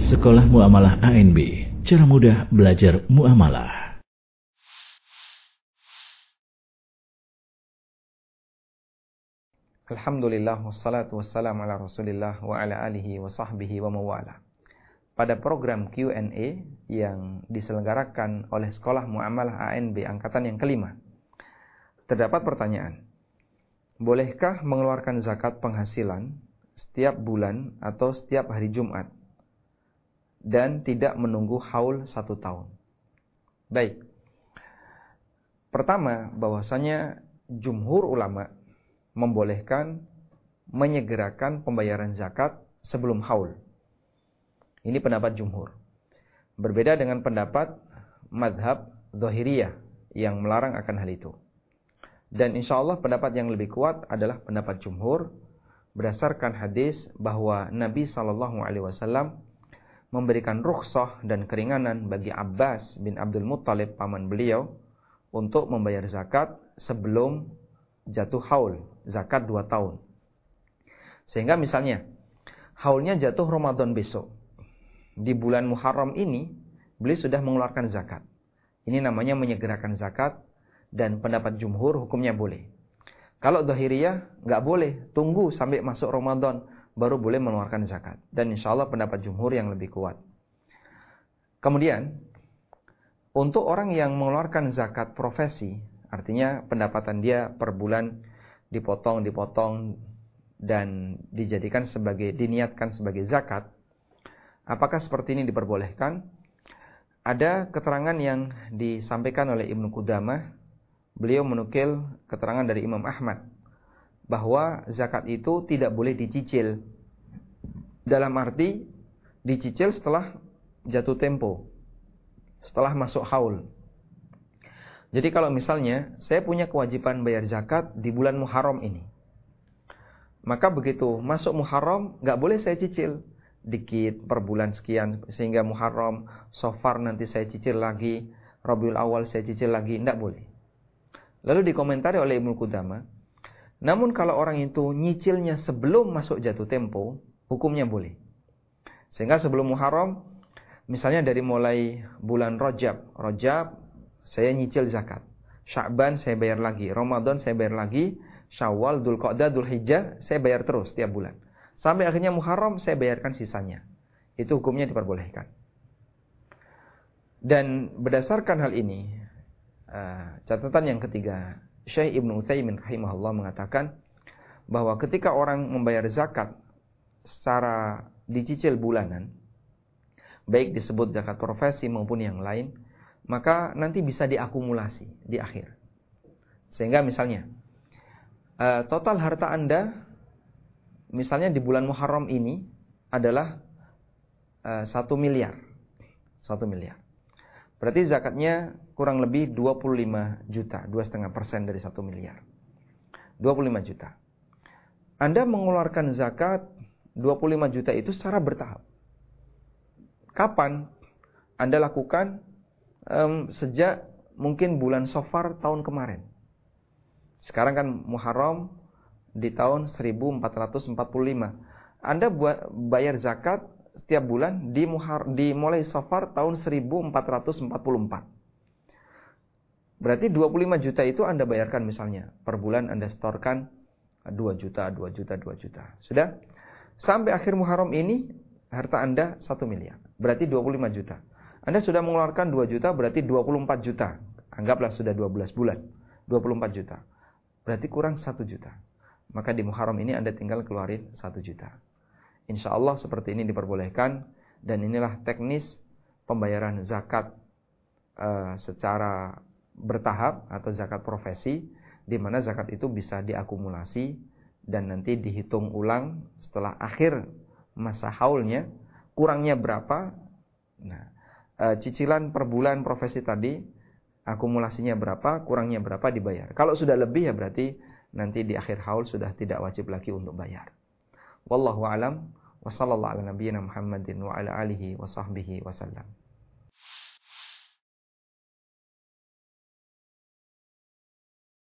Sekolah Muamalah ANB, cara mudah belajar muamalah. Alhamdulillah, wassalatu wassalamu ala rasulillah wa ala alihi wa sahbihi wa mawala. Pada program Q&A yang diselenggarakan oleh Sekolah Muamalah ANB angkatan yang kelima, terdapat pertanyaan: bolehkah mengeluarkan zakat penghasilan setiap bulan atau setiap hari Jumat dan tidak menunggu haul 1 tahun? Baik. Pertama, bahwasanya jumhur ulama membolehkan menyegerakan pembayaran zakat sebelum haul. Ini pendapat jumhur. Berbeda dengan pendapat madhab Zahiriyah yang melarang akan hal itu. Dan insya Allah pendapat yang lebih kuat adalah pendapat jumhur berdasarkan hadis bahwa Nabi SAW memberikan rukhsah dan keringanan bagi Abbas bin Abdul Muttalib, paman beliau, untuk membayar zakat sebelum jatuh haul, zakat 2 tahun. Sehingga misalnya haulnya jatuh Ramadan besok, di bulan Muharram ini beliau sudah mengeluarkan zakat. Ini namanya menyegerakan zakat, dan pendapat jumhur hukumnya boleh. Kalau Zahiriyah nggak boleh, tunggu sampai masuk Ramadan baru boleh mengeluarkan zakat. Dan insya Allah pendapat jumhur yang lebih kuat. Kemudian untuk orang yang mengeluarkan zakat profesi, artinya pendapatan dia per bulan dipotong dan dijadikan diniatkan sebagai zakat, apakah seperti ini diperbolehkan? Ada keterangan yang disampaikan oleh Ibnu Qudamah. Beliau menukil keterangan dari Imam Ahmad bahwa zakat itu tidak boleh dicicil. Dalam arti dicicil setelah jatuh tempo, setelah masuk haul. Jadi kalau misalnya saya punya kewajiban bayar zakat di bulan Muharram ini, maka begitu masuk Muharram nggak boleh saya cicil dikit per bulan sekian, sehingga Muharram, Safar nanti saya cicil lagi, Rabiul Awal saya cicil lagi, nggak boleh. Lalu dikomentari oleh Ibnu Qudamah, namun kalau orang itu nyicilnya sebelum masuk jatuh tempo, hukumnya boleh. Sehingga sebelum Muharram, misalnya dari mulai bulan Rajab saya nyicil zakat, Sya'ban saya bayar lagi, Ramadan saya bayar lagi, Syawal, Dzulqa'dah, Dzulhijjah saya bayar terus setiap bulan. Sampai akhirnya Muharram saya bayarkan sisanya. Itu hukumnya diperbolehkan. Dan berdasarkan hal ini, catatan yang ketiga, Syekh Ibnu Utsaimin rahimahullah mengatakan bahwa ketika orang membayar zakat secara dicicil bulanan, baik disebut zakat profesi maupun yang lain, maka nanti bisa diakumulasi di akhir. Sehingga misalnya total harta Anda misalnya di bulan Muharram ini adalah 1 miliar. 1 miliar. Berarti zakatnya kurang lebih 25 juta, 2,5% dari 1 miliar. 25 juta. Anda mengeluarkan zakat 25 juta itu secara bertahap. Kapan Anda lakukan? Sejak mungkin bulan Safar tahun kemarin. Sekarang kan Muharram di tahun 1445. Anda bayar zakat setiap bulan di mulai Safar tahun 1444. Berarti 25 juta itu Anda bayarkan misalnya. Per bulan Anda setorkan 2 juta. Sudah? Sampai akhir Muharram ini harta Anda 1 miliar. Berarti 25 juta. Anda sudah mengeluarkan 2 juta, berarti 24 juta. Anggaplah sudah 12 bulan. 24 juta. Berarti kurang 1 juta. Maka di Muharram ini Anda tinggal keluarin 1 juta. Insya Allah seperti ini diperbolehkan. Dan inilah teknis pembayaran zakat secara bertahap atau zakat profesi, di mana zakat itu bisa diakumulasi dan nanti dihitung ulang setelah akhir masa haulnya, kurangnya berapa. Nah, cicilan per bulan profesi tadi, akumulasinya berapa, kurangnya berapa dibayar. Kalau sudah lebih ya berarti nanti di akhir haul sudah tidak wajib lagi untuk bayar. Wallahu a'lam wa sallallahu ala nabiyyina Muhammadin wa ala alihi wa sahbihi wasallam.